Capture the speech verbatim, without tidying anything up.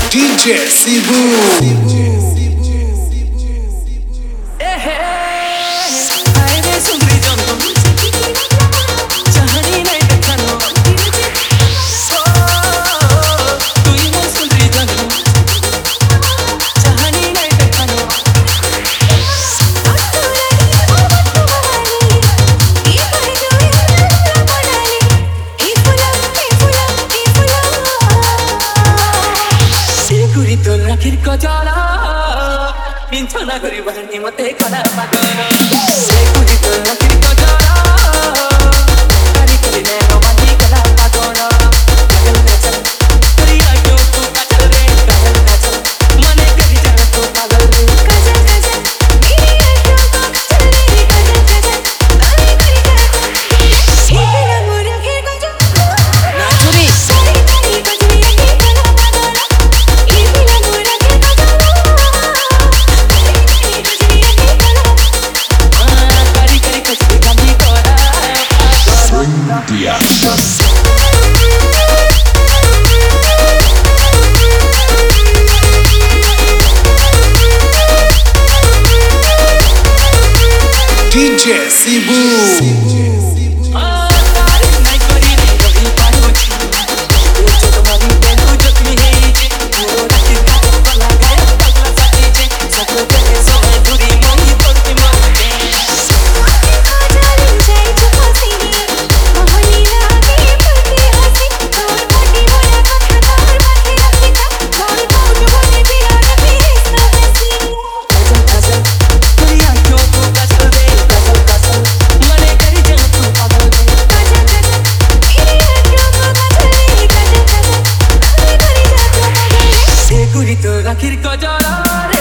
D J Sibu. Minchana kari bahani mate kana pagana sekuri to akhir ko jara kari kari ne romani kana pagana pagal nacha kari ayo tu kachal re pagal nacha mane kari jara tu pagal re kachal kachal mere ayo ko kachal re kachal kachal kari kari jara hira mura ke gaja naturi kari kari kachal re kana pagana hira mura ke gaja D J Sibu. Akhir ko jara